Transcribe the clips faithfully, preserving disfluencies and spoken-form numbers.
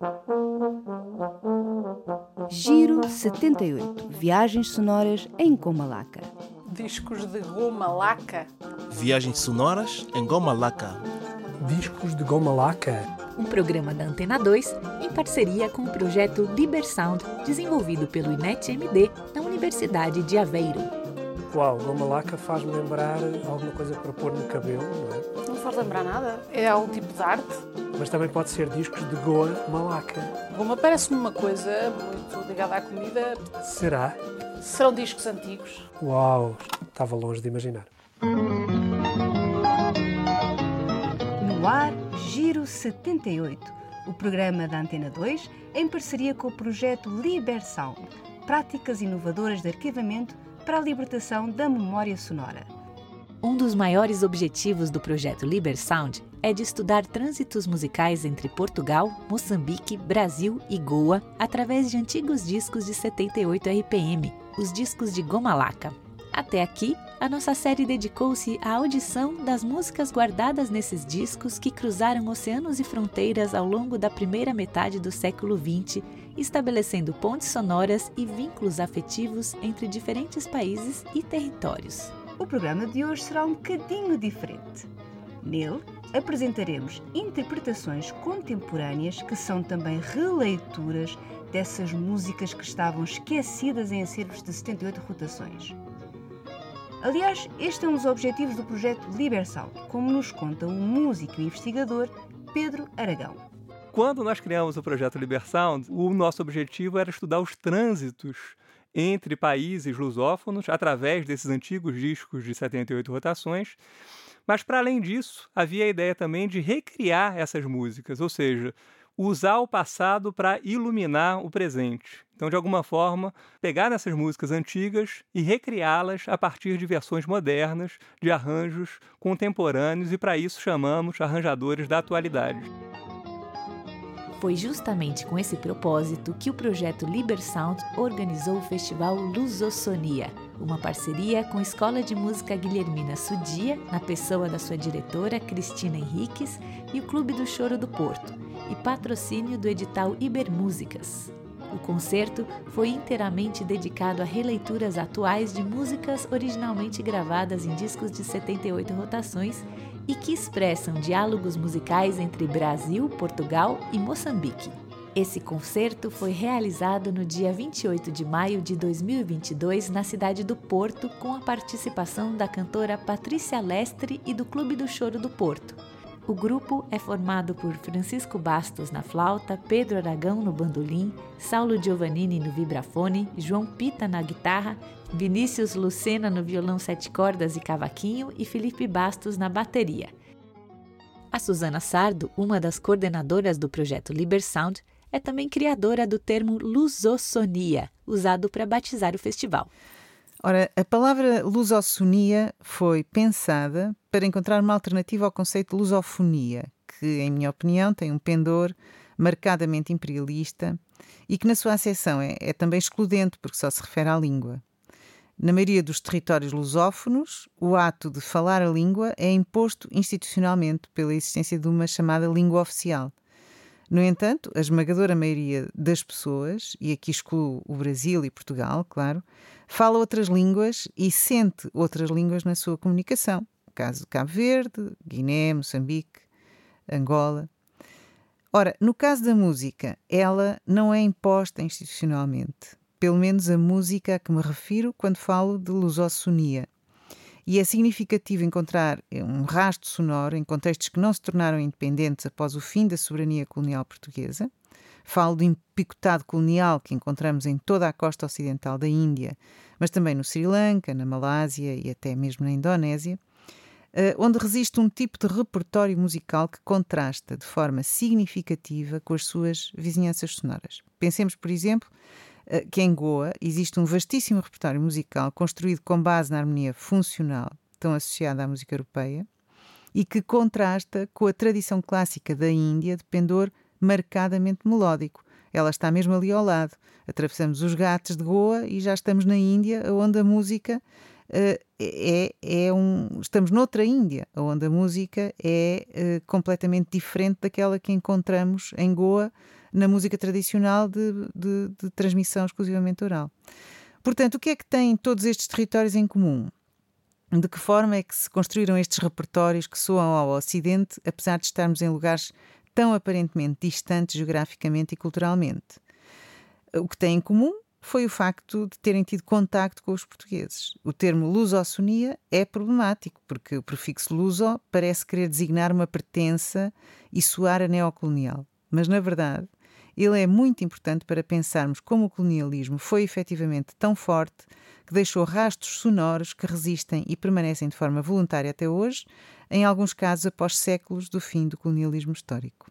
Giro setenta e oito. Viagens sonoras em Goma Laca. Discos de Goma Laca. Viagens sonoras em Goma Laca. Discos de Goma Laca. Um programa da Antena dois em parceria com o projeto Libersound, desenvolvido pelo I N E T M D na Universidade de Aveiro. Uau, Goma Laca faz-me lembrar alguma coisa para pôr no cabelo, não é? Não faz lembrar nada. É algum tipo de arte. Mas também pode ser discos de Goa Malaca. Goma parece-me uma coisa muito ligada à comida. Será? Serão discos antigos. Uau, estava longe de imaginar. No ar, Giro setenta e oito, o programa da Antena dois em parceria com o projeto Libersound, práticas inovadoras de arquivamento para a libertação da memória sonora. Um dos maiores objetivos do projeto Libersound é de estudar trânsitos musicais entre Portugal, Moçambique, Brasil e Goa através de antigos discos de setenta e oito R P M, os discos de Goma Laca. Até aqui, a nossa série dedicou-se à audição das músicas guardadas nesses discos que cruzaram oceanos e fronteiras ao longo da primeira metade do século vinte, estabelecendo pontes sonoras e vínculos afetivos entre diferentes países e territórios. O programa de hoje será um bocadinho diferente. Nele, apresentaremos interpretações contemporâneas que são também releituras dessas músicas que estavam esquecidas em acervos de setenta e oito rotações. Aliás, este é um dos objetivos do projeto Libersound, como nos conta o músico e investigador Pedro Aragão. Quando nós criamos o projeto Libersound, o nosso objetivo era estudar os trânsitos entre países lusófonos através desses antigos discos de setenta e oito rotações. Mas, para além disso, havia a ideia também de recriar essas músicas, ou seja, usar o passado para iluminar o presente. Então, de alguma forma, pegar essas músicas antigas e recriá-las a partir de versões modernas, de arranjos contemporâneos, e para isso chamamos arranjadores da atualidade. Foi justamente com esse propósito que o projeto Libersound organizou o festival Lusossonia, uma parceria com a Escola de Música Guilhermina Sudia, na pessoa da sua diretora Cristina Henriques, e o Clube do Choro do Porto, e patrocínio do edital Ibermúsicas. O concerto foi inteiramente dedicado a releituras atuais de músicas originalmente gravadas em discos de setenta e oito rotações e que expressam diálogos musicais entre Brasil, Portugal e Moçambique. Esse concerto foi realizado no dia vinte e oito de maio de dois mil e vinte e dois na cidade do Porto, com a participação da cantora Patrícia Lestre e do Clube do Choro do Porto. O grupo é formado por Francisco Bastos na flauta, Pedro Aragão no bandolim, Saulo Giovannini no vibrafone, João Pita na guitarra, Vinícius Lucena no violão sete cordas e cavaquinho e Felipe Bastos na bateria. A Suzana Sardo, uma das coordenadoras do projeto Libersound, é também criadora do termo lusossonia, usado para batizar o festival. Ora, a palavra lusossonia foi pensada para encontrar uma alternativa ao conceito de lusofonia, que, em minha opinião, tem um pendor marcadamente imperialista e que, na sua acessão, é, é também excludente, porque só se refere à língua. Na maioria dos territórios lusófonos, o ato de falar a língua é imposto institucionalmente pela existência de uma chamada língua oficial. No entanto, a esmagadora maioria das pessoas, e aqui excluo o Brasil e Portugal, claro, fala outras línguas e sente outras línguas na sua comunicação. O caso de Cabo Verde, Guiné, Moçambique, Angola. Ora, no caso da música, ela não é imposta institucionalmente. Pelo menos a música a que me refiro quando falo de lusossonia. E é significativo encontrar um rastro sonoro em contextos que não se tornaram independentes após o fim da soberania colonial portuguesa. Falo do empicotado colonial que encontramos em toda a costa ocidental da Índia, mas também no Sri Lanka, na Malásia e até mesmo na Indonésia, onde resiste um tipo de repertório musical que contrasta de forma significativa com as suas vizinhanças sonoras. Pensemos, por exemplo, que em Goa existe um vastíssimo repertório musical construído com base na harmonia funcional, tão associada à música europeia, e que contrasta com a tradição clássica da Índia de pendor marcadamente melódico. Ela está mesmo ali ao lado. Atravessamos os Ghats de Goa e já estamos na Índia, onde a música uh, é, é um, estamos noutra Índia, onde a música é uh, completamente diferente daquela que encontramos em Goa, na música tradicional de, de, de transmissão exclusivamente oral. Portanto, o que é que têm todos estes territórios em comum? De que forma é que se construíram estes repertórios que soam ao Ocidente, apesar de estarmos em lugares tão aparentemente distantes geograficamente e culturalmente? O que têm em comum foi o facto de terem tido contacto com os portugueses. O termo lusofonia é problemático, porque o prefixo luso parece querer designar uma pertença e soar a neocolonial. Mas, na verdade, ele é muito importante para pensarmos como o colonialismo foi efetivamente tão forte que deixou rastros sonoros que resistem e permanecem de forma voluntária até hoje, em alguns casos após séculos do fim do colonialismo histórico.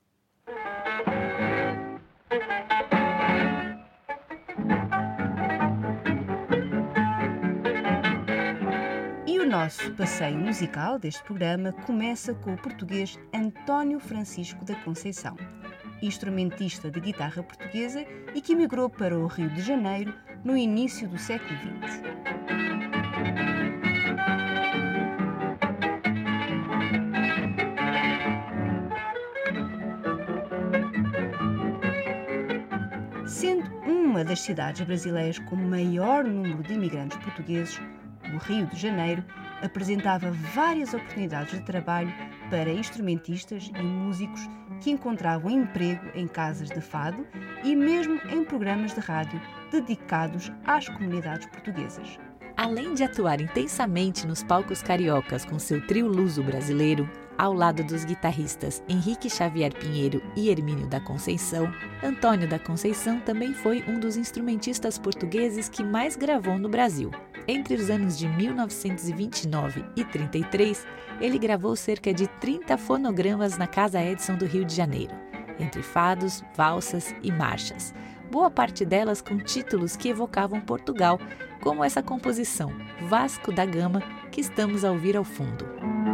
E o nosso passeio musical deste programa começa com o português António Francisco da Conceição, instrumentista de guitarra portuguesa e que emigrou para o Rio de Janeiro no início do século vinte. Sendo uma das cidades brasileiras com maior número de imigrantes portugueses, o Rio de Janeiro apresentava várias oportunidades de trabalho para instrumentistas e músicos que encontravam emprego em casas de fado e mesmo em programas de rádio dedicados às comunidades portuguesas. Além de atuar intensamente nos palcos cariocas com seu trio luso brasileiro, ao lado dos guitarristas Henrique Xavier Pinheiro e Hermínio da Conceição, Antônio da Conceição também foi um dos instrumentistas portugueses que mais gravou no Brasil. Entre os anos de mil novecentos e vinte e nove e trinta e três, ele gravou cerca de trinta fonogramas na Casa Edison do Rio de Janeiro, entre fados, valsas e marchas, boa parte delas com títulos que evocavam Portugal, como essa composição, Vasco da Gama, que estamos a ouvir ao fundo.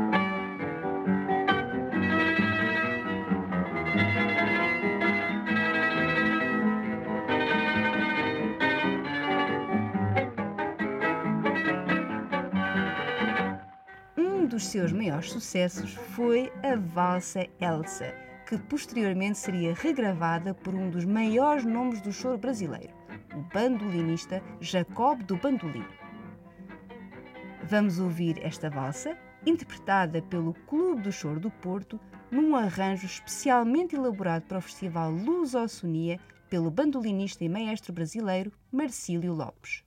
Um dos seus maiores sucessos foi a Valsa Elsa, que posteriormente seria regravada por um dos maiores nomes do choro brasileiro, o bandolinista Jacob do Bandolim. Vamos ouvir esta valsa, interpretada pelo Clube do Choro do Porto, num arranjo especialmente elaborado para o Festival Lusofonia pelo bandolinista e maestro brasileiro Marcílio Lopes.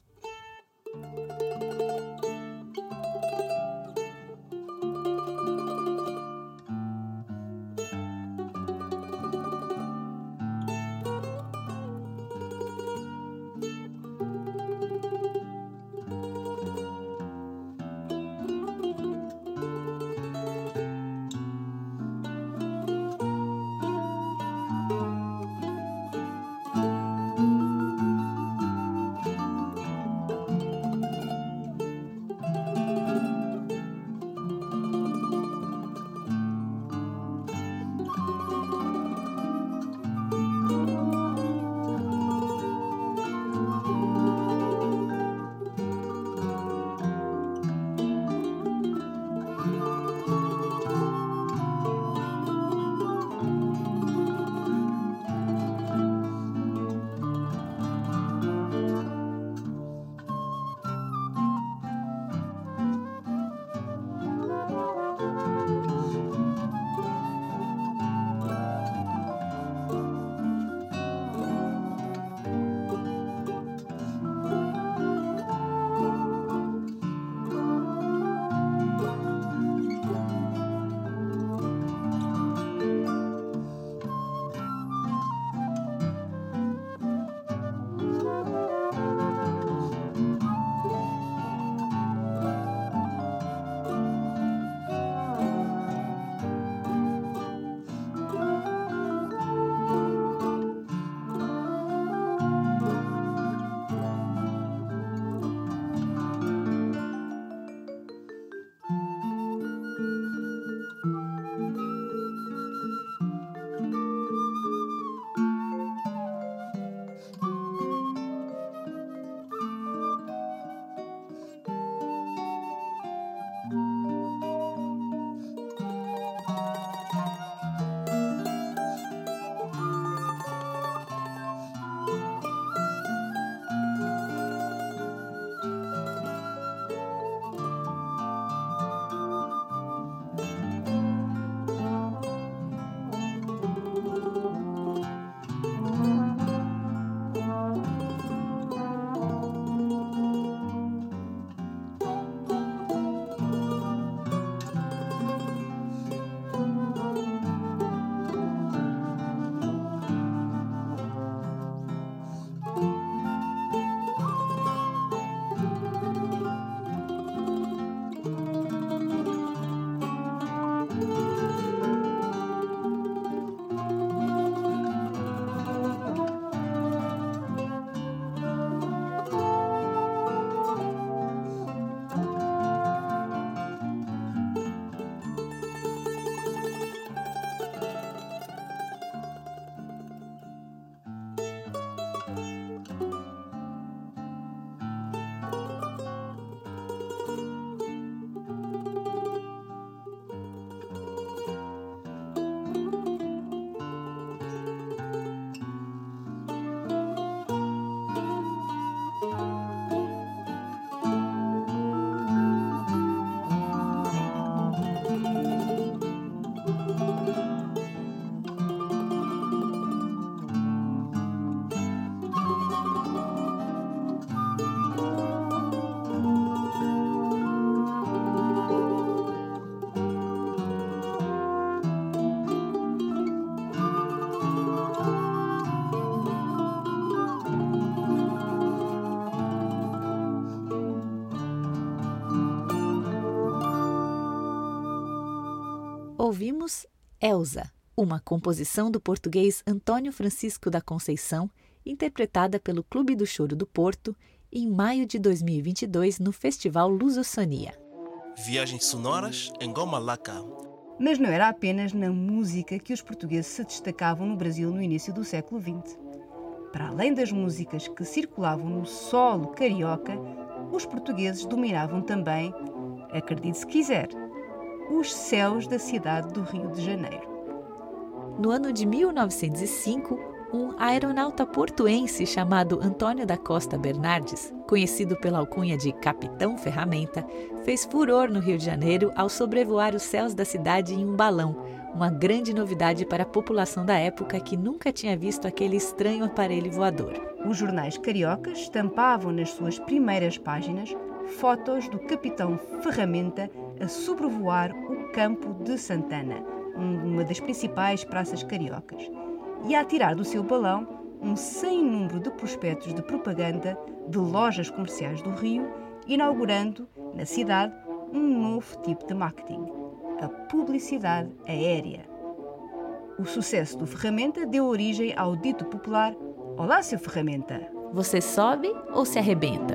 ouvimos Elsa, uma composição do português Antônio Francisco da Conceição, interpretada pelo Clube do Choro do Porto, em maio de dois mil e vinte e dois no Festival Lusofonia. Viagens sonoras em Ngoma Laca. Mas não era apenas na música que os portugueses se destacavam no Brasil no início do século vinte. Para além das músicas que circulavam no solo carioca, os portugueses dominavam também, acredite se quiser, os céus da cidade do Rio de Janeiro. No ano de mil novecentos e cinco, um aeronauta portuense chamado Antônio da Costa Bernardes, conhecido pela alcunha de Capitão Ferramenta, fez furor no Rio de Janeiro ao sobrevoar os céus da cidade em um balão, uma grande novidade para a população da época que nunca tinha visto aquele estranho aparelho voador. Os jornais cariocas estampavam nas suas primeiras páginas fotos do Capitão Ferramenta a sobrevoar o Campo de Santana, uma das principais praças cariocas, e a tirar do seu balão um sem número de prospectos de propaganda de lojas comerciais do Rio, inaugurando, na cidade, um novo tipo de marketing, a publicidade aérea. O sucesso do Ferramenta deu origem ao dito popular: "Olá, seu Ferramenta!" Você sobe ou se arrebenta?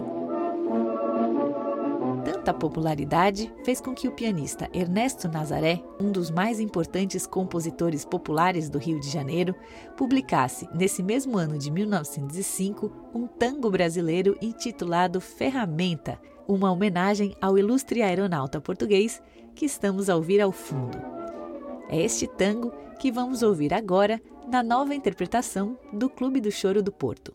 Tanta popularidade fez com que o pianista Ernesto Nazaré, um dos mais importantes compositores populares do Rio de Janeiro, publicasse, nesse mesmo ano de mil novecentos e cinco, um tango brasileiro intitulado Ferramenta, uma homenagem ao ilustre aeronauta português que estamos a ouvir ao fundo. É este tango que vamos ouvir agora na nova interpretação do Clube do Choro do Porto.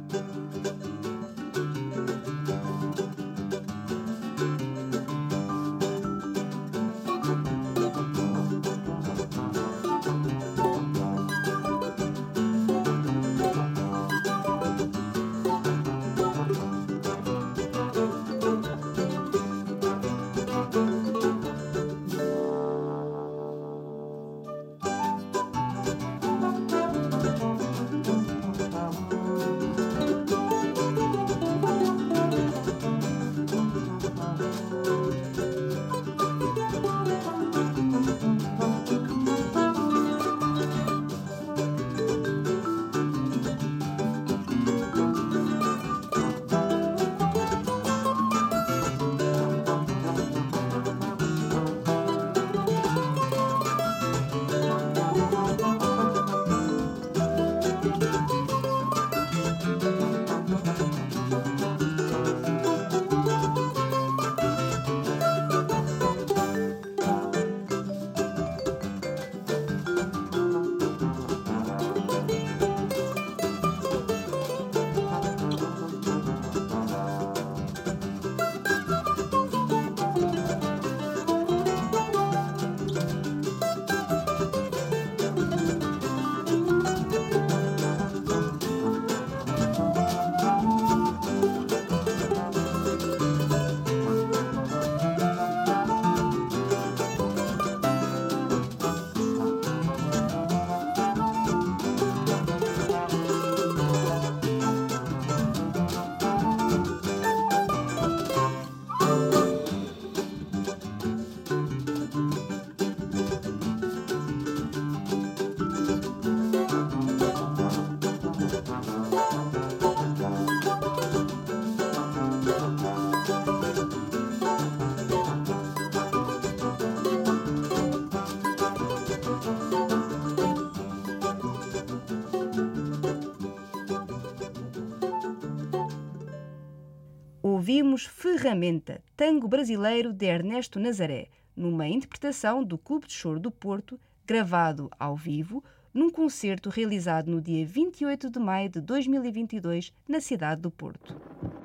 Ouvimos Ferramenta, tango brasileiro de Ernesto Nazaré, numa interpretação do Clube de Choro do Porto, gravado ao vivo, num concerto realizado no dia vinte e oito de maio de dois mil e vinte e dois, na cidade do Porto.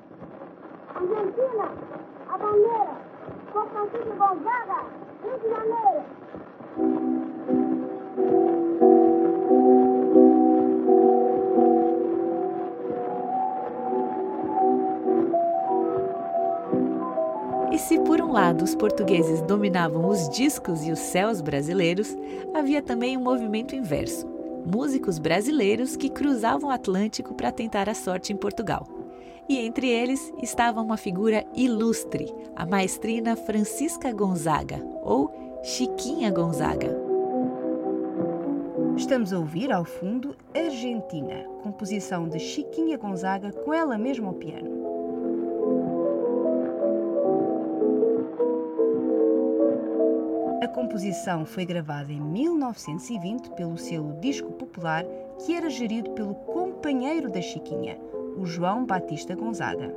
Argentina, a bandeira, com Francisco Gonzaga, Rio de Janeiro. E se por um lado os portugueses dominavam os discos e os céus brasileiros, havia também um movimento inverso. Músicos brasileiros que cruzavam o Atlântico para tentar a sorte em Portugal. E entre eles estava uma figura ilustre, a maestrina Francisca Gonzaga, ou Chiquinha Gonzaga. Estamos a ouvir, ao fundo, Argentina, composição de Chiquinha Gonzaga com ela mesma ao piano. A composição foi gravada em mil novecentos e vinte pelo selo Disco Popular, que era gerido pelo companheiro da Chiquinha, o João Batista Gonzaga.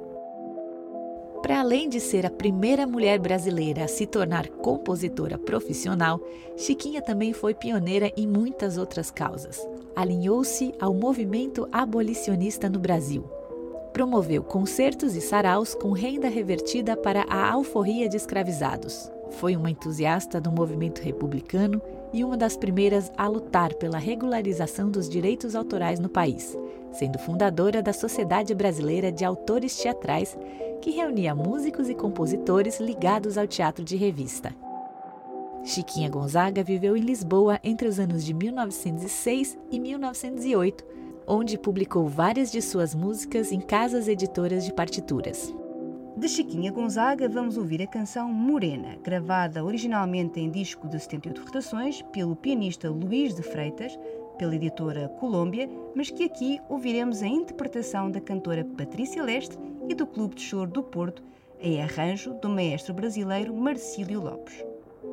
Para além de ser a primeira mulher brasileira a se tornar compositora profissional, Chiquinha também foi pioneira em muitas outras causas. Alinhou-se ao movimento abolicionista no Brasil. Promoveu concertos e saraus com renda revertida para a alforria de escravizados. Foi uma entusiasta do movimento republicano e uma das primeiras a lutar pela regularização dos direitos autorais no país, sendo fundadora da Sociedade Brasileira de Autores Teatrais, que reunia músicos e compositores ligados ao teatro de revista. Chiquinha Gonzaga viveu em Lisboa entre os anos de mil novecentos e seis e mil novecentos e oito, onde publicou várias de suas músicas em casas editoras de partituras. De Chiquinha Gonzaga vamos ouvir a canção Morena, gravada originalmente em disco de setenta e oito rotações pelo pianista Luís de Freitas, pela editora Colômbia, mas que aqui ouviremos a interpretação da cantora Patrícia Lestre e do Clube de Choro do Porto, em arranjo do maestro brasileiro Marcílio Lopes.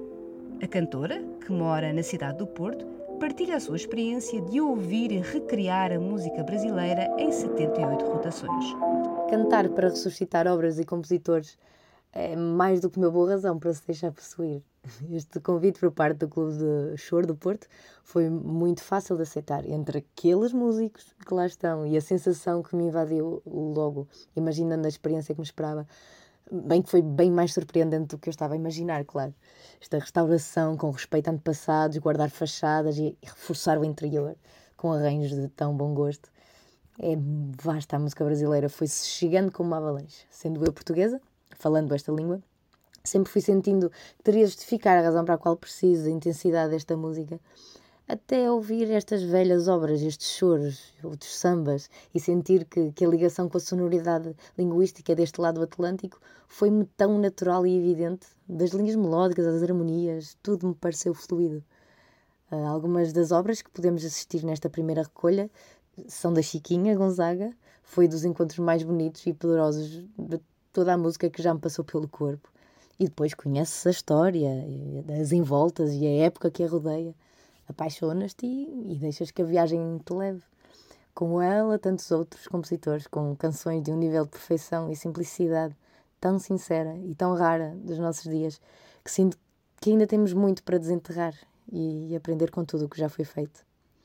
A cantora, que mora na cidade do Porto, partilha a sua experiência de ouvir e recriar a música brasileira em setenta e oito rotações. Cantar para ressuscitar obras e compositores é mais do que uma boa razão para se deixar possuir. Este convite por parte do Clube de Choro do Porto foi muito fácil de aceitar. Entre aqueles músicos que lá estão e a sensação que me invadiu logo, imaginando a experiência que me esperava, bem que foi bem mais surpreendente do que eu estava a imaginar, claro. Esta restauração com respeito a antepassados, guardar fachadas e reforçar o interior com arranjos de tão bom gosto. É vasta a música brasileira, foi-se chegando como uma avalanche. Sendo eu portuguesa, falando esta língua, sempre fui sentindo que teria de justificar a razão para a qual preciso, a intensidade desta música, até ouvir estas velhas obras, estes choros, outros sambas, e sentir que, que a ligação com a sonoridade linguística deste lado do Atlântico foi-me tão natural e evidente, das linhas melódicas, às harmonias, tudo me pareceu fluido. Uh, algumas das obras que podemos assistir nesta primeira recolha são da Chiquinha Gonzaga, foi dos encontros mais bonitos e poderosos de toda a música que já me passou pelo corpo. E depois conheces a história, as envoltas e a época que a rodeia. Apaixonas-te e, e deixas que a viagem te leve. Como ela, tantos outros compositores com canções de um nível de perfeição e simplicidade tão sincera e tão rara dos nossos dias, que sinto que ainda temos muito para desenterrar e, e aprender com tudo o que já foi feito.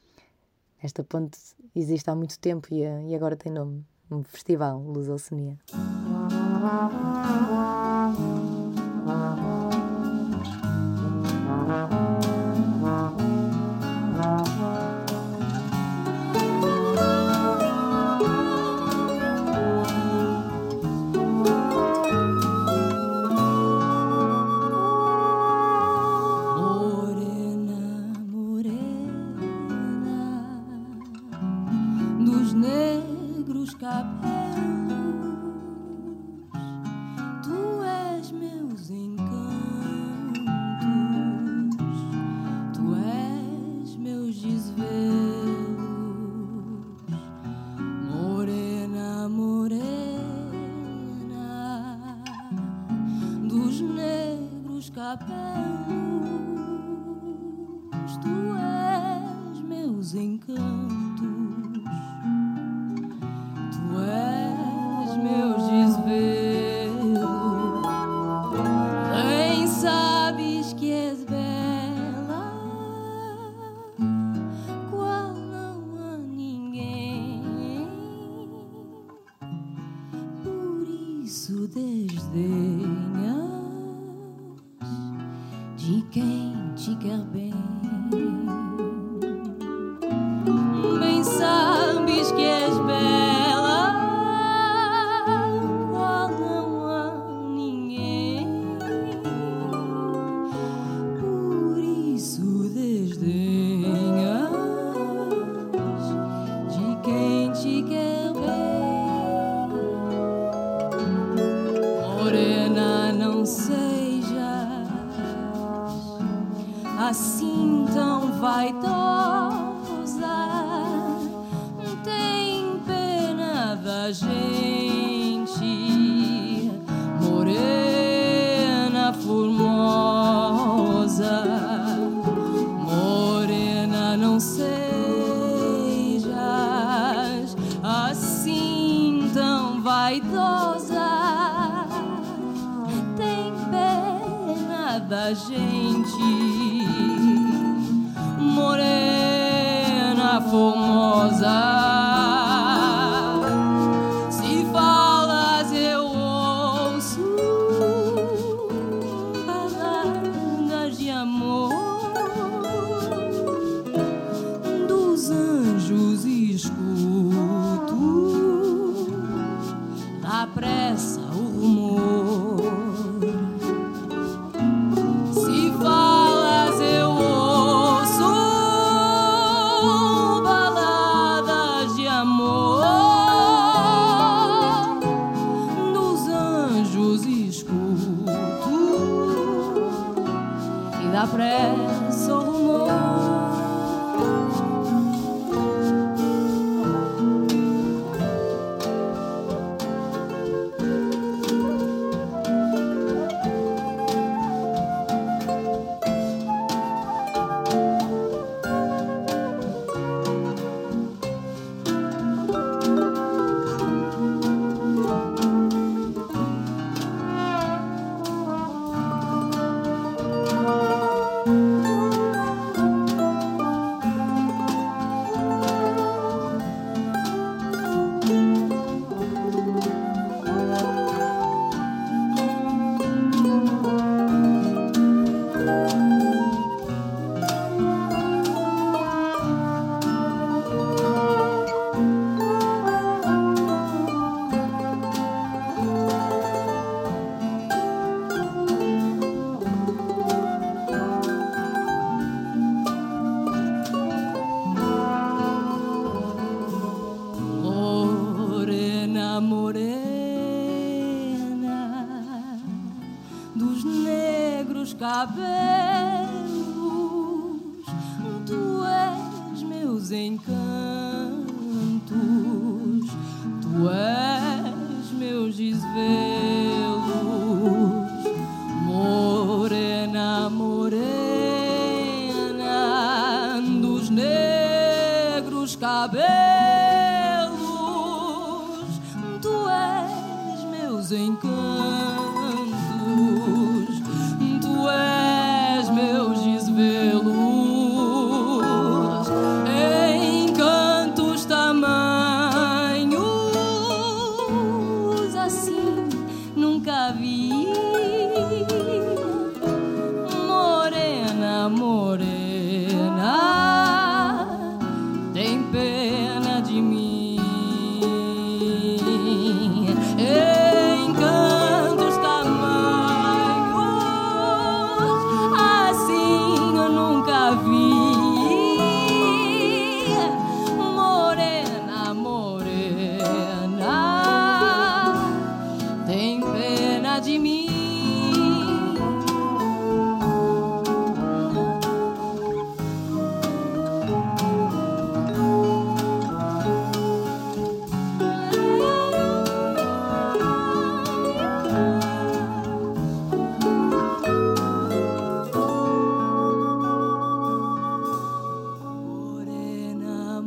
Esta ponte existe há muito tempo e, e agora tem nome, um festival, Lusofonia. De quem te quer bem, bem sabes que és bela, qual não há ninguém, por isso desdenhas de quem te quer bem. Morena, não sejas assim tão vaidosa, da gente, morena formosa, morena, não sejas assim tão vaidosa, tem pena da gente, morena formosa. Se falas eu ouço palavras de amor, dos anjos escuto da pressa o rumor. Se falas eu ouço baladas de amor, dos anjos escuto e da pressa o rumor. Morena, morena, dos negros cabelos, tu és meus encantos, tu és meus desvelos. Morena, morena, dos negros cabelos, tu és meus encantos, tu és meus desvelos. Encantos tamanhos assim nunca vi. Morena, morena, tem pena de mim. Encantos tamanhos assim eu nunca vi. Morena, morena, tem pena de mim. Morena,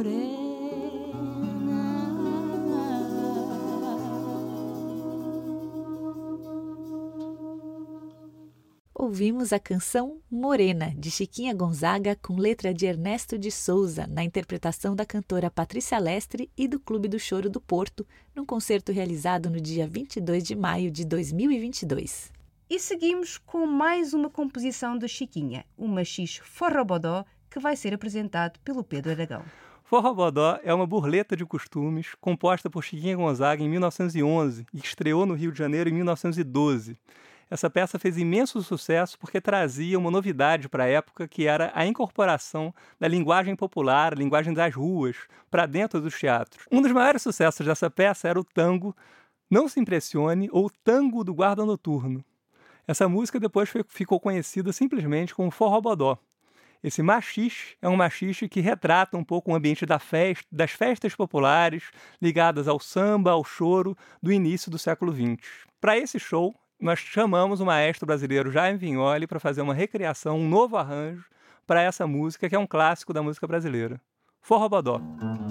Ouvimos a canção Morena, de Chiquinha Gonzaga, com letra de Ernesto de Souza, na interpretação da cantora Patrícia Lestre e do Clube do Choro do Porto, num concerto realizado no dia vinte e dois de maio de dois mil e vinte e dois. E seguimos com mais uma composição de Chiquinha, o Machixe Forrobodó, que vai ser apresentado pelo Pedro Aragão. Forrobodó é uma burleta de costumes composta por Chiquinha Gonzaga em mil novecentos e onze e estreou no Rio de Janeiro em mil novecentos e doze. Essa peça fez imenso sucesso porque trazia uma novidade para a época, que era a incorporação da linguagem popular, a linguagem das ruas, para dentro dos teatros. Um dos maiores sucessos dessa peça era o tango Não Se Impressione, ou Tango do Guarda Noturno. Essa música depois ficou conhecida simplesmente como Forrobodó. Esse machixe é um machixe que retrata um pouco o ambiente da festa, das festas populares ligadas ao samba, ao choro do início do século vinte. Para esse show, nós chamamos o maestro brasileiro Jaime Vignoli para fazer uma recriação, um novo arranjo para essa música, que é um clássico da música brasileira. Forró Bodó.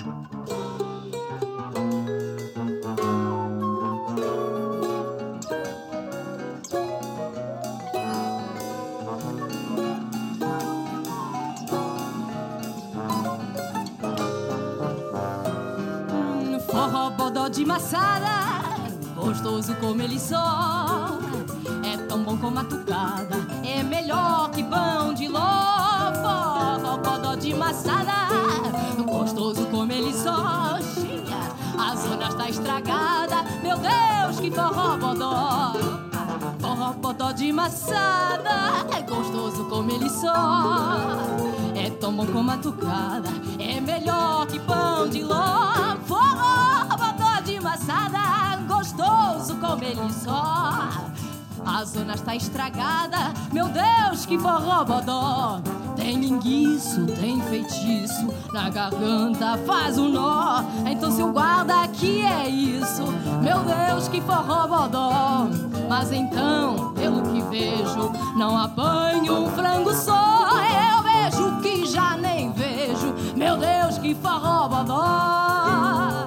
Forró bodó de maçada, gostoso como ele só. É tão bom como a tucada, é melhor que pão de ló. Forró bodó de maçada, gostoso como ele só. A zona está estragada, meu Deus, que forró bodó. Forró bodó de maçada, é gostoso como ele só. É tão bom como a tucada, é melhor que pão de ló. Forró bodó de maçada, gostoso como ele só. A zona está estragada, meu Deus, que forró bodó. Tem enguiço, tem feitiço, na garganta faz um nó. Então seu guarda, que é isso? Meu Deus, que forró bodó. Mas então, pelo que vejo, não apanho um frango só. Eu vejo que já nem vejo, meu Deus, que forró bodó.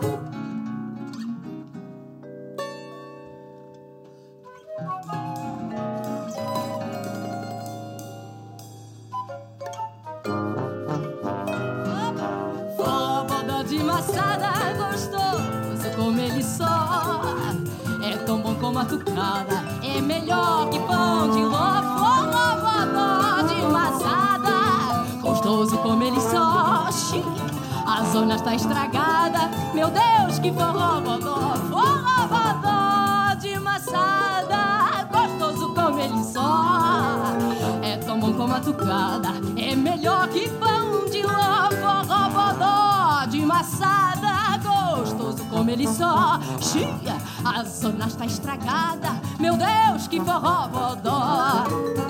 Forró bodó de maçada, gostoso como ele só. É tão bom como a tucada, é melhor que pão de ló. Forró bodó de maçada, gostoso como ele só. A zona está estragada, meu Deus, que forró bodó. Forró bodó de maçada, gostoso como ele só. É tão bom como a tucada, é melhor que pão de ló. Forró bodó de maçada, gostoso como ele só. A zona está estragada, meu Deus, que forró bodó.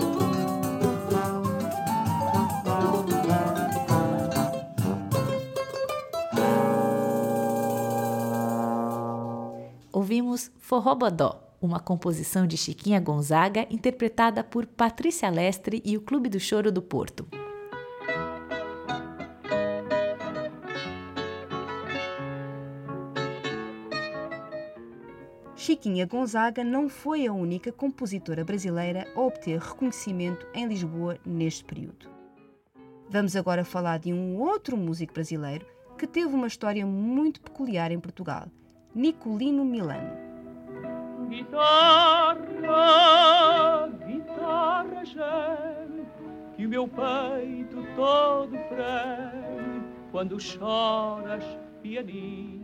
Ouvimos Forró Bodó, uma composição de Chiquinha Gonzaga, interpretada por Patrícia Lestre e o Clube do Choro do Porto. Chiquinha Gonzaga não foi a única compositora brasileira a obter reconhecimento em Lisboa neste período. Vamos agora falar de um outro músico brasileiro que teve uma história muito peculiar em Portugal, Nicolino Milano. Guitarra, guitarra geme, que o meu peito todo freme quando choras pianinho.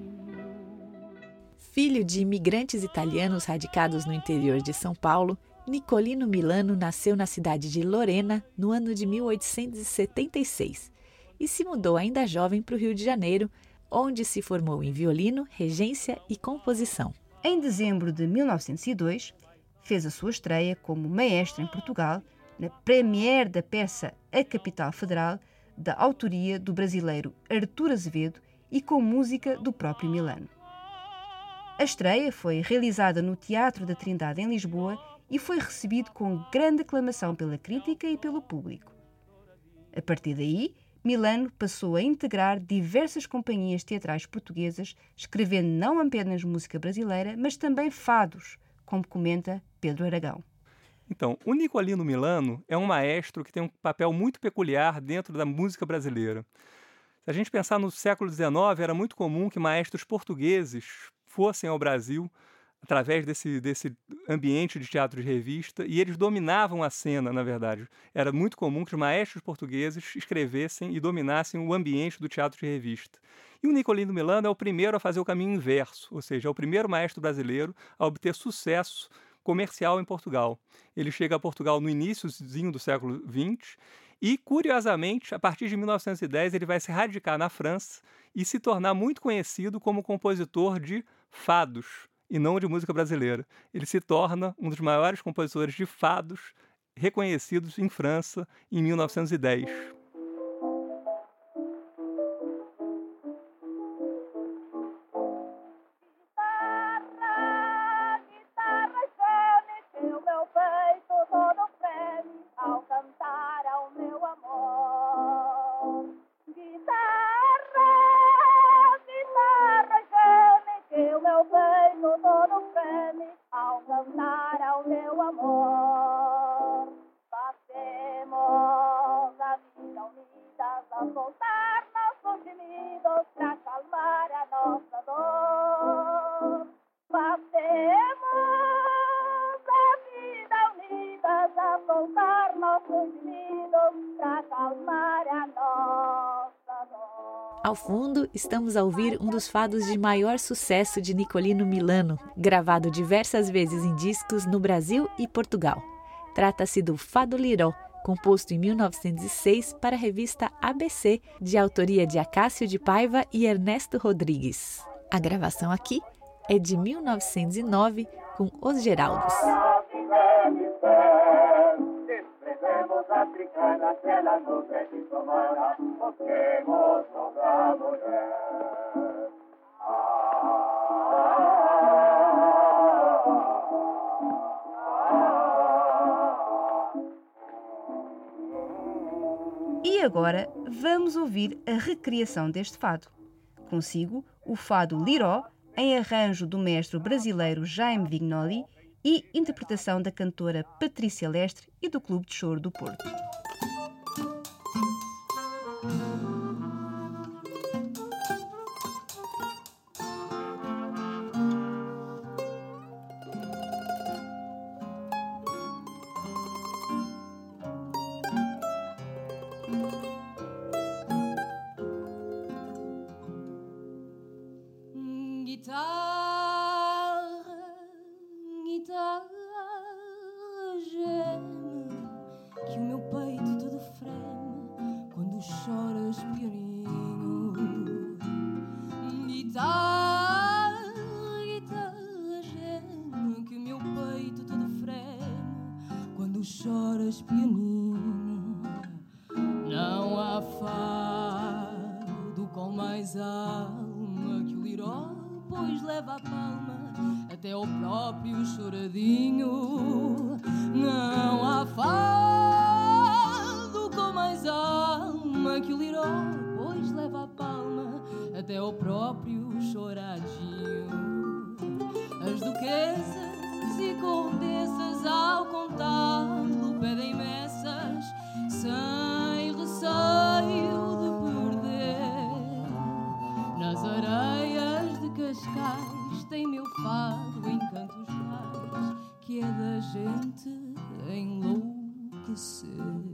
Filho de imigrantes italianos radicados no interior de São Paulo, Nicolino Milano nasceu na cidade de Lorena no ano de mil oitocentos e setenta e seis e se mudou ainda jovem para o Rio de Janeiro, onde se formou em violino, regência e composição. Em dezembro de mil novecentos e dois, fez a sua estreia como maestro em Portugal, na première da peça A Capital Federal, da autoria do brasileiro Artur Azevedo e com música do próprio Milano. A estreia foi realizada no Teatro da Trindade, em Lisboa, e foi recebido com grande aclamação pela crítica e pelo público. A partir daí, Milano passou a integrar diversas companhias teatrais portuguesas, escrevendo não apenas música brasileira, mas também fados, como comenta Pedro Aragão. Então, o Nicolino Milano é um maestro que tem um papel muito peculiar dentro da música brasileira. Se a gente pensar no século dezenove, era muito comum que maestros portugueses fossem ao Brasil através desse, desse ambiente de teatro de revista, e eles dominavam a cena, na verdade. Era muito comum que os maestros portugueses escrevessem e dominassem o ambiente do teatro de revista. E o Nicolino Milano é o primeiro a fazer o caminho inverso, ou seja, é o primeiro maestro brasileiro a obter sucesso comercial em Portugal. Ele chega a Portugal no iníciozinho do século vinte e, curiosamente, a partir de mil novecentos e dez, ele vai se radicar na França e se tornar muito conhecido como compositor de fados, e não de música brasileira. Ele se torna um dos maiores compositores de fados reconhecidos em França em mil novecentos e dez. Ao fundo, estamos a ouvir um dos fados de maior sucesso de Nicolino Milano, gravado diversas vezes em discos no Brasil e Portugal. Trata-se do Fado Liró, composto em mil novecentos e seis para a revista A B C, de autoria de Acácio de Paiva e Ernesto Rodrigues. A gravação aqui é de mil novecentos e nove, com Os Geraldos. E agora vamos ouvir a recriação deste fado. Consigo o Fado Liró, em arranjo do mestre brasileiro Jaime Vignoli e interpretação da cantora Patrícia Lestre e do Clube de Choro do Porto. Guitarra, guitarra, geme, que o meu peito todo freme quando choras pianinho. Guitarra, guitarra, geme, que o meu peito todo freme quando choras pianinho. Não há fado com mais alma que o liró, pois leva a palma até ao próprio choradinho. Não há fado com mais alma que o liró, pois leva a palma até ao próprio choradinho. As duquesas e condessas ao contá-lo pedem messas sem receio de perder. Nas areias de Cascais tem meu fado em cantos tais, que é da gente enlouquecer.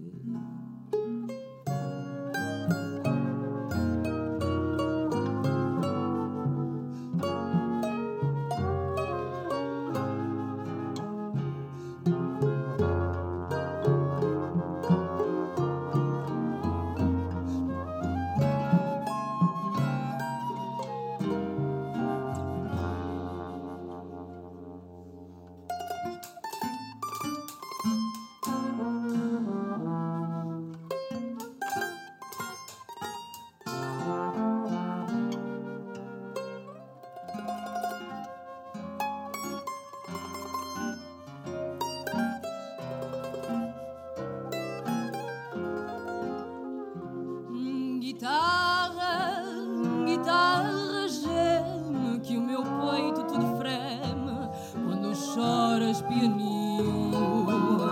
Guitarra, guitarra, geme, que o meu peito todo freme quando choras pianinho.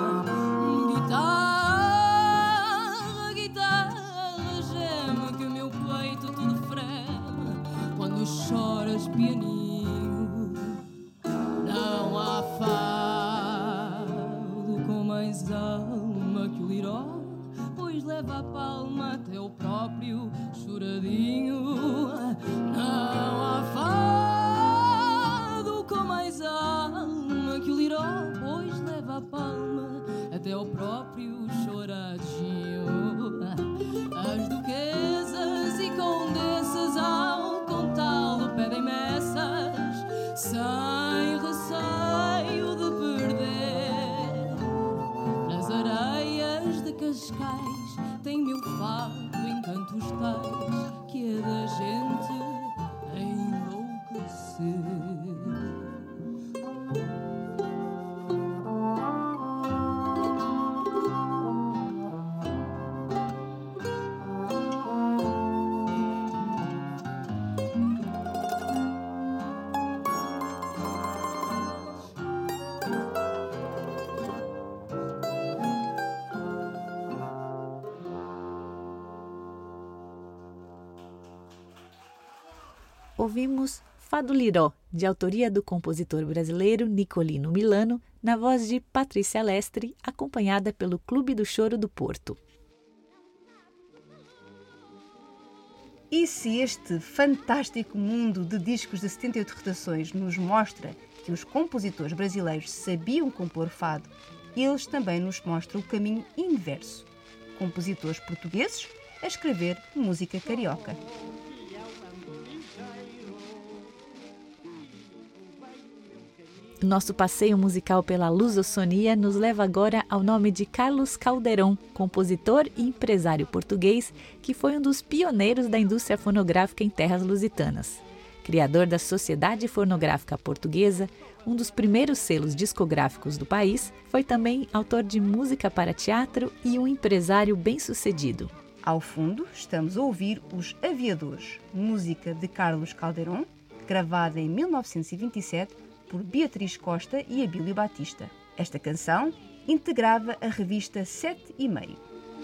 Guitarra, guitarra, geme, que o meu peito todo freme quando choras pianinho. Não há fado com mais alma que o liró, pois leva a palma até o próprio choradinho. Não há fado com mais alma que o liró, pois leva a palma até o próprio choradinho. As duquesas e condessas ao contá-lo pedem messas sem receio de perder. Nas areias de Cascais tem meu fado em cantos tais, que é da gente enlouquecer. Ouvimos Fado Liró, de autoria do compositor brasileiro Nicolino Milano, na voz de Patrícia Lestre, acompanhada pelo Clube do Choro do Porto. E se este fantástico mundo de discos de setenta e oito rotações nos mostra que os compositores brasileiros sabiam compor fado, eles também nos mostram o caminho inverso. Compositores portugueses a escrever música carioca. O nosso passeio musical pela Lusofonia nos leva agora ao nome de Carlos Calderón, compositor e empresário português que foi um dos pioneiros da indústria fonográfica em terras lusitanas. Criador da Sociedade Fonográfica Portuguesa, um dos primeiros selos discográficos do país, foi também autor de música para teatro e um empresário bem-sucedido. Ao fundo, estamos a ouvir Os Aviadores, música de Carlos Calderón, gravada em mil novecentos e vinte e sete por Beatriz Costa e Abílio Batista. Esta canção integrava a revista Sete e Meio.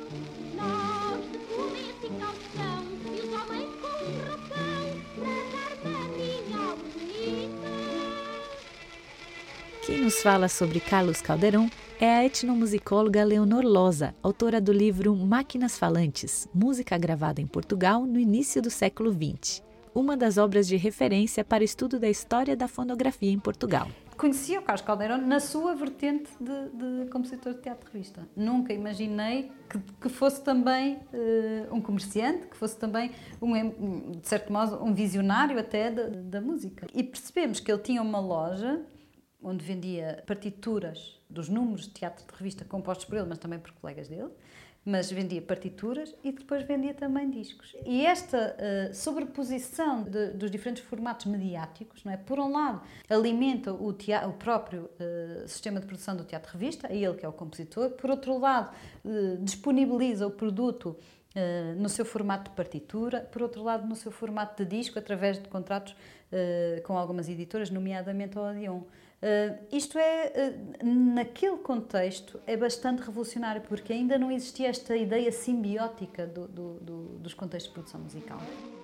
Quem nos fala sobre Carlos Calderón é a etnomusicóloga Leonor Loza, autora do livro Máquinas Falantes, música gravada em Portugal no início do século vinte. Uma das obras de referência para o estudo da história da fonografia em Portugal. Conhecia o Carlos Calderón na sua vertente de, de compositor de teatro-revista. Nunca imaginei que, que fosse também uh, um comerciante, que fosse também, um, de certo modo, um visionário até da, da música. E percebemos que ele tinha uma loja onde vendia partituras dos números de teatro de revista compostos por ele, mas também por colegas dele, mas vendia partituras e depois vendia também discos. E esta uh, sobreposição de, dos diferentes formatos mediáticos, não é? Por um lado, alimenta o, teatro, o próprio uh, sistema de produção do teatro-revista, é ele que é o compositor. Por outro lado, uh, disponibiliza o produto uh, no seu formato de partitura, por outro lado, no seu formato de disco, através de contratos uh, com algumas editoras, nomeadamente a Odeon. Uh, isto é, uh, naquele contexto, é bastante revolucionário, porque ainda não existia esta ideia simbiótica do, do, do, dos contextos de produção musical.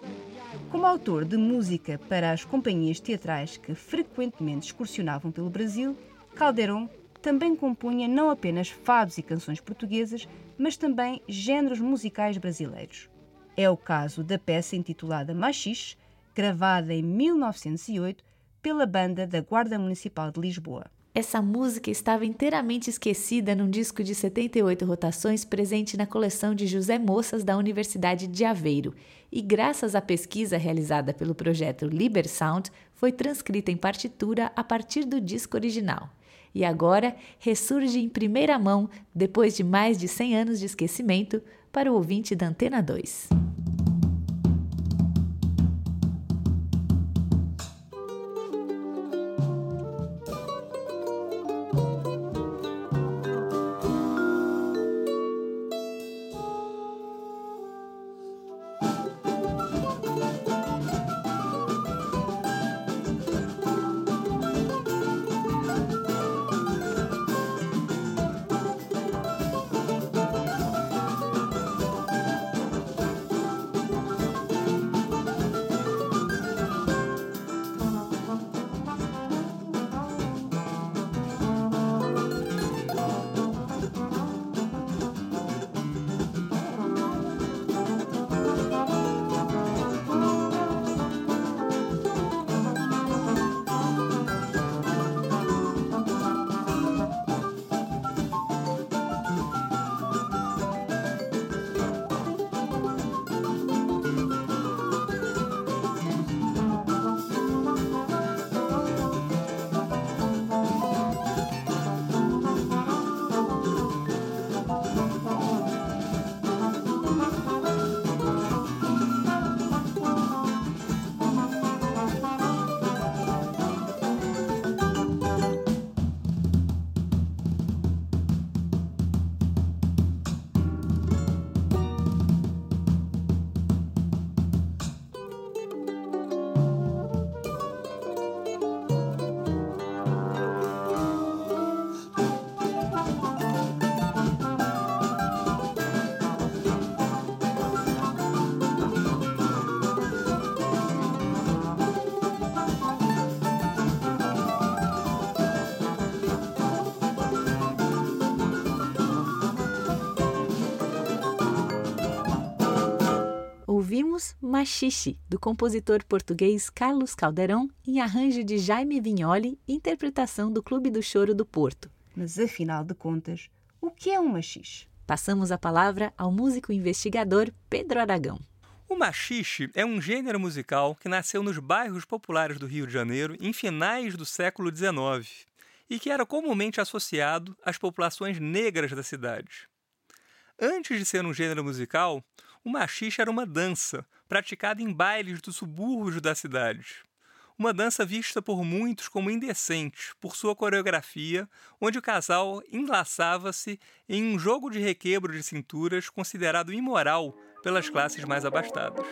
Como autor de música para as companhias teatrais que frequentemente excursionavam pelo Brasil, Calderón também compunha não apenas fados e canções portuguesas, mas também géneros musicais brasileiros. É o caso da peça intitulada Machixe, gravada em mil novecentos e oito, pela banda da Guarda Municipal de Lisboa. Essa música estava inteiramente esquecida num disco de setenta e oito rotações presente na coleção de José Moças da Universidade de Aveiro e, graças à pesquisa realizada pelo projeto Libersound, foi transcrita em partitura a partir do disco original. E agora ressurge em primeira mão, depois de mais de cem anos de esquecimento, para o ouvinte da Antena dois. ouvimos Machixe, do compositor português Carlos Calderón, em arranjo de Jaime Vignoli, interpretação do Clube do Choro do Porto. Mas, afinal de contas, o que é um machixe? Passamos a palavra ao músico investigador Pedro Aragão. O machixe é um gênero musical que nasceu nos bairros populares do Rio de Janeiro em finais do século dezenove e que era comumente associado às populações negras da cidade. Antes de ser um gênero musical, o machixe era uma dança, praticada em bailes dos subúrbios da cidade. Uma dança vista por muitos como indecente, por sua coreografia, onde o casal enlaçava-se em um jogo de requebro de cinturas considerado imoral pelas classes mais abastadas.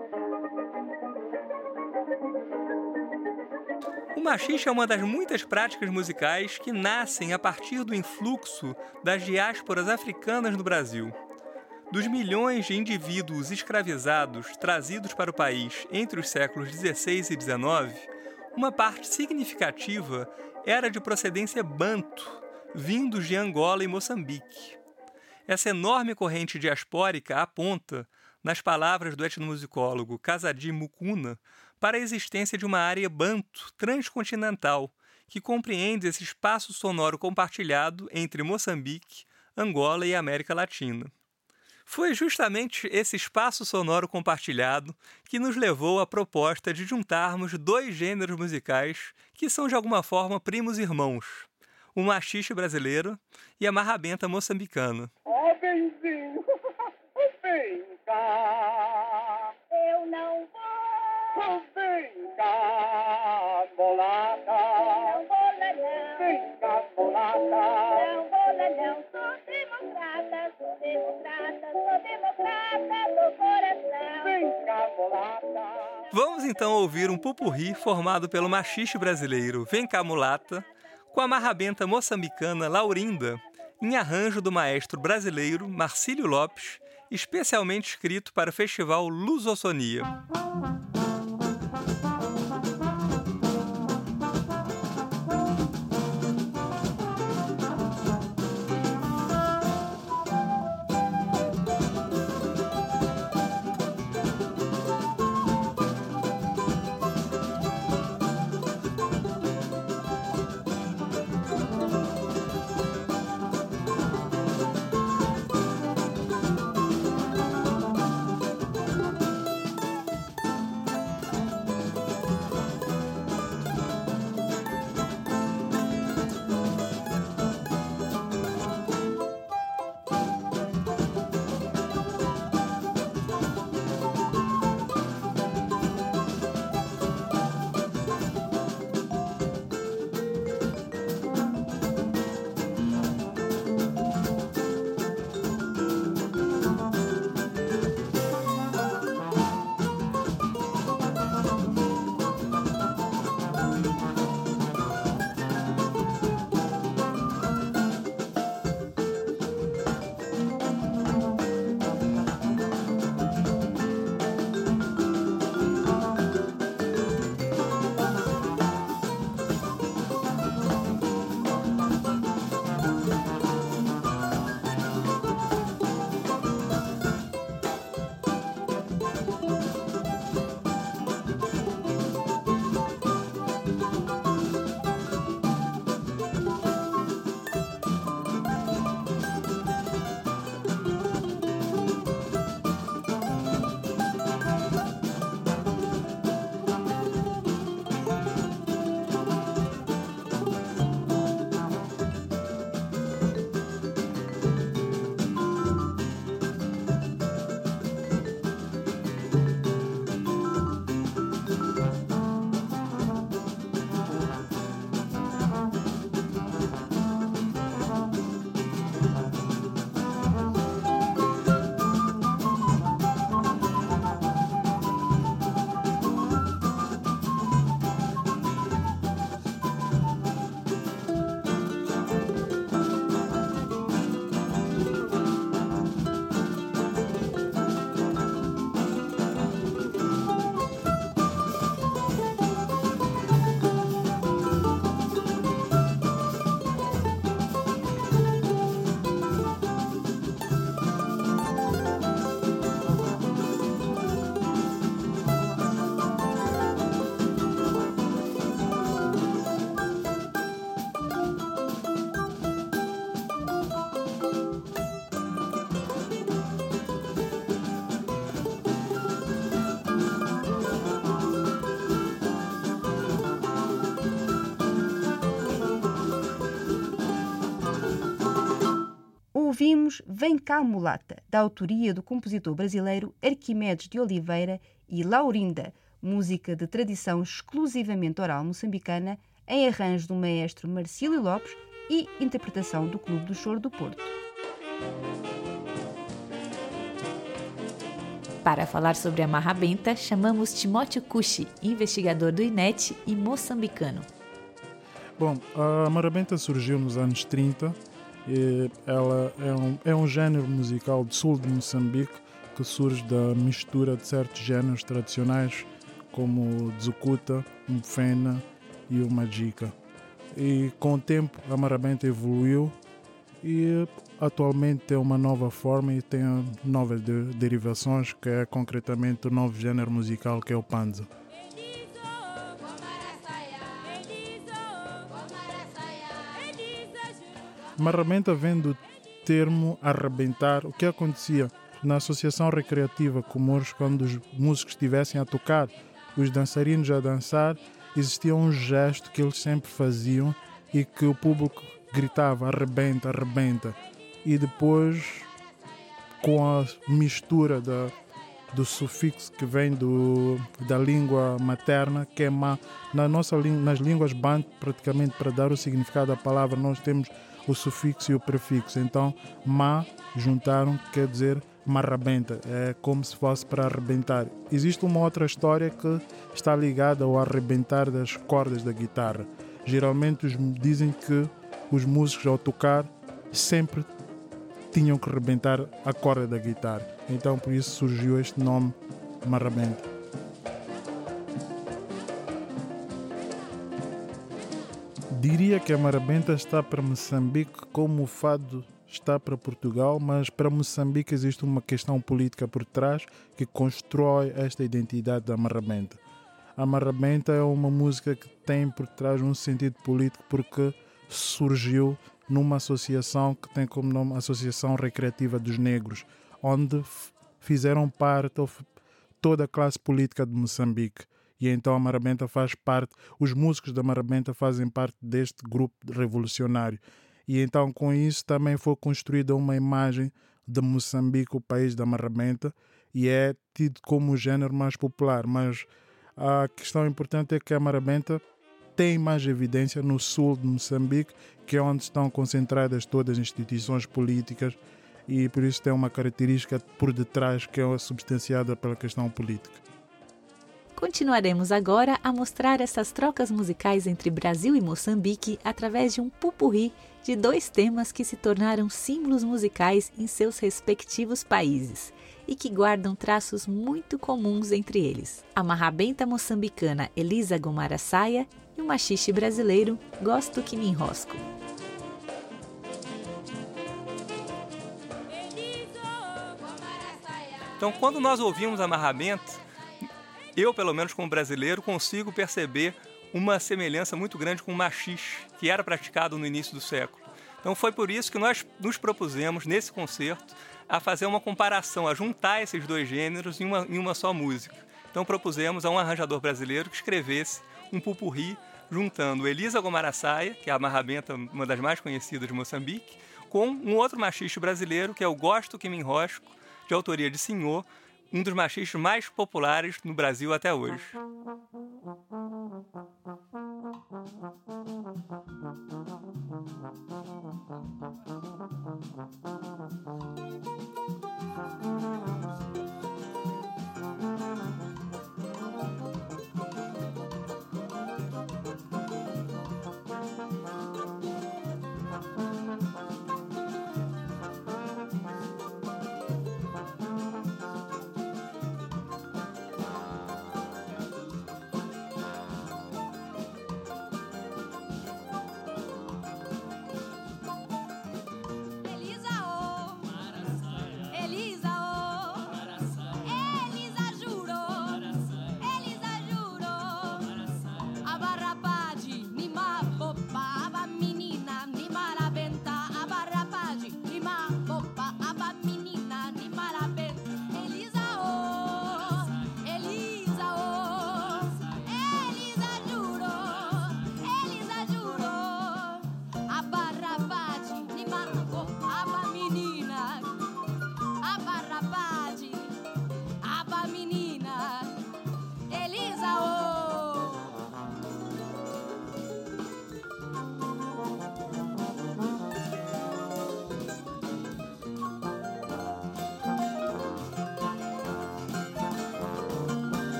O machixe é uma das muitas práticas musicais que nascem a partir do influxo das diásporas africanas no Brasil. Dos milhões de indivíduos escravizados trazidos para o país entre os séculos dezesseis e dezenove, uma parte significativa era de procedência banto, vindos de Angola e Moçambique. Essa enorme corrente diaspórica aponta, nas palavras do etnomusicólogo Kazadi Mukuna, para a existência de uma área banto transcontinental que compreende esse espaço sonoro compartilhado entre Moçambique, Angola e América Latina. Foi justamente esse espaço sonoro compartilhado que nos levou à proposta de juntarmos dois gêneros musicais que são de alguma forma primos irmãos, o machixe brasileiro e a marrabenta moçambicana. Ó benzinho, vem cá, eu não vou, vem cá, bolada, não vou lá não, vem cá, bolada, não vou lá não, sou democrata, sou democrata, sou democrata do coração, vem cá, bolada. Vamos então ouvir um pupurri formado pelo machixe brasileiro Vem Cá Mulata, com a marrabenta moçambicana Laurinda, em arranjo do maestro brasileiro Marcílio Lopes, especialmente escrito para o festival Lusossonia. ouvimos Vem Cá Mulata, da autoria do compositor brasileiro Arquimedes de Oliveira e Laurinda, música de tradição exclusivamente oral moçambicana, em arranjo do maestro Marcílio Lopes e interpretação do Clube do Choro do Porto. Para falar sobre a Marra Benta, chamamos Timóteo Cucci, investigador do I N E T e moçambicano. Bom, a Marra Benta surgiu nos anos trinta. E ela é um, é um gênero musical do sul de Moçambique que surge da mistura de certos géneros tradicionais como o Dzukuta, o Mfena e o Majika. E com o tempo a Marra Benta evoluiu e atualmente tem uma nova forma e tem novas de, derivações, que é concretamente o novo gênero musical que é o Panza. Marra Benta vem do termo arrebentar. O que acontecia na associação recreativa Comores, quando os músicos estivessem a tocar, os dançarinos a dançar, existia um gesto que eles sempre faziam e que o público gritava arrebenta, arrebenta. E depois, com a mistura da, do sufixo que vem do, da língua materna, que é ma, na nossa, nas línguas banto, praticamente para dar o significado da palavra, nós temos o sufixo e o prefixo. Então, ma juntaram, quer dizer marrabenta, é como se fosse para arrebentar. Existe uma outra história que está ligada ao arrebentar das cordas da guitarra. Geralmente os, dizem que os músicos ao tocar sempre tinham que arrebentar a corda da guitarra. Então por isso surgiu este nome Marra Benta. Diria que a Marra Benta está para Moçambique como o fado está para Portugal, mas para Moçambique existe uma questão política por trás que constrói esta identidade da Marra Benta. A Marra Benta é uma música que tem por trás um sentido político porque surgiu numa associação que tem como nome Associação Recreativa dos Negros, onde fizeram parte toda a classe política de Moçambique. E então a Marra Benta faz parte, os músicos da Marra Benta fazem parte deste grupo revolucionário. E então com isso também foi construída uma imagem de Moçambique, o país da Marra Benta, e é tido como o género mais popular. Mas a questão importante é que a Marra Benta tem mais evidência no sul de Moçambique, que é onde estão concentradas todas as instituições políticas, e por isso tem uma característica por detrás que é substanciada pela questão política. Continuaremos agora a mostrar essas trocas musicais entre Brasil e Moçambique através de um pupurri de dois temas que se tornaram símbolos musicais em seus respectivos países e que guardam traços muito comuns entre eles. A Marra Benta moçambicana Elisa Gomara Saia e o machixe brasileiro Gosto Que Me Enrosco. Então, quando nós ouvimos a Marra Benta, eu, pelo menos como brasileiro, consigo perceber uma semelhança muito grande com o machixe, que era praticado no início do século. Então foi por isso que nós nos propusemos, nesse concerto, a fazer uma comparação, a juntar esses dois gêneros em uma, em uma só música. Então propusemos a um arranjador brasileiro que escrevesse um pupurri juntando Elisa Gomara Saia, que é a Marra Benta, uma das mais conhecidas de Moçambique, com um outro machixe brasileiro, que é o Gosto Que Me Enrosco, de autoria de Senhor, um dos machixes mais populares no Brasil até hoje.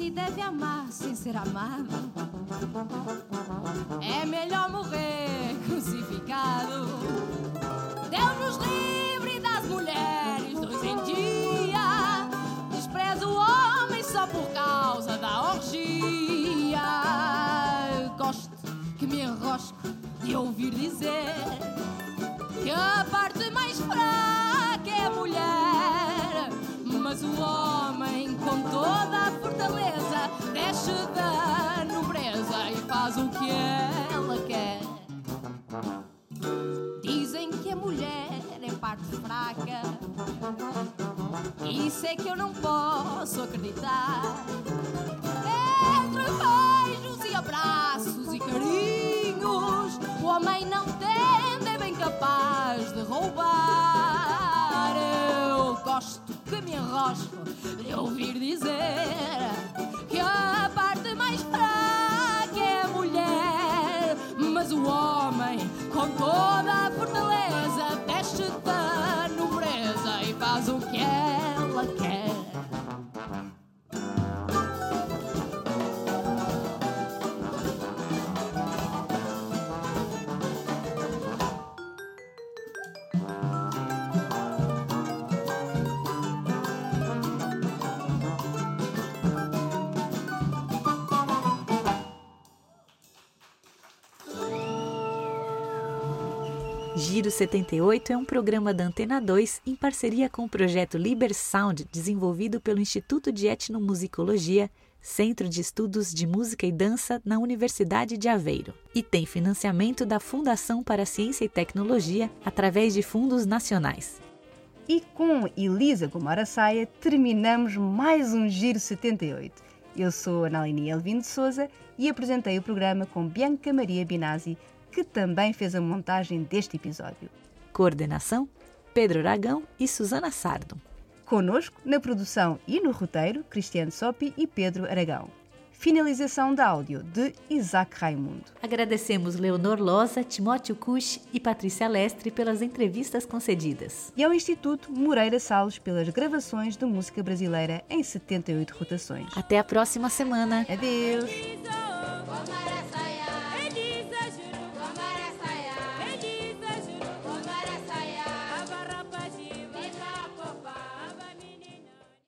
e deve amar sem ser amado. É melhor morrer crucificado. Deus nos livre das mulheres dois em dia. Despreza o homem só por causa da orgia. Gosto que me enrosco de ouvir dizer que a parte mais fraca é a mulher. Mas o homem com toda a fortaleza desce da nobreza e faz o que ela quer. Dizem que a mulher é parte fraca. Isso é que eu não posso acreditar. Entre beijos e abraços e carinhos, o homem não tende, é bem capaz de roubar. Eu gosto que me enrosco de ouvir dizer que a parte mais fraca é a mulher. Mas o homem com toda a fortaleza desce da nobreza e faz o que ela quer. Giro setenta e oito é um programa da Antena dois em parceria com o projeto Libersound, desenvolvido pelo Instituto de Etnomusicologia, Centro de Estudos de Música e Dança na Universidade de Aveiro, e tem financiamento da Fundação para a Ciência e Tecnologia através de fundos nacionais. E com Elisa Gomara Saia terminamos mais um Giro setenta e oito. Eu sou Analini Elvino de Souza e apresentei o programa com Bianca Maria Binasi, que também fez a montagem deste episódio. Coordenação: Pedro Aragão e Susana Sardo. Conosco, na produção e no roteiro, Cristiano Sopi e Pedro Aragão. Finalização de áudio de Isaac Raimundo. Agradecemos Leonor Loza, Timóteo Cush e Patrícia Lestre pelas entrevistas concedidas. E ao Instituto Moreira Salles pelas gravações de música brasileira em setenta e oito rotações. Até a próxima semana. Adeus!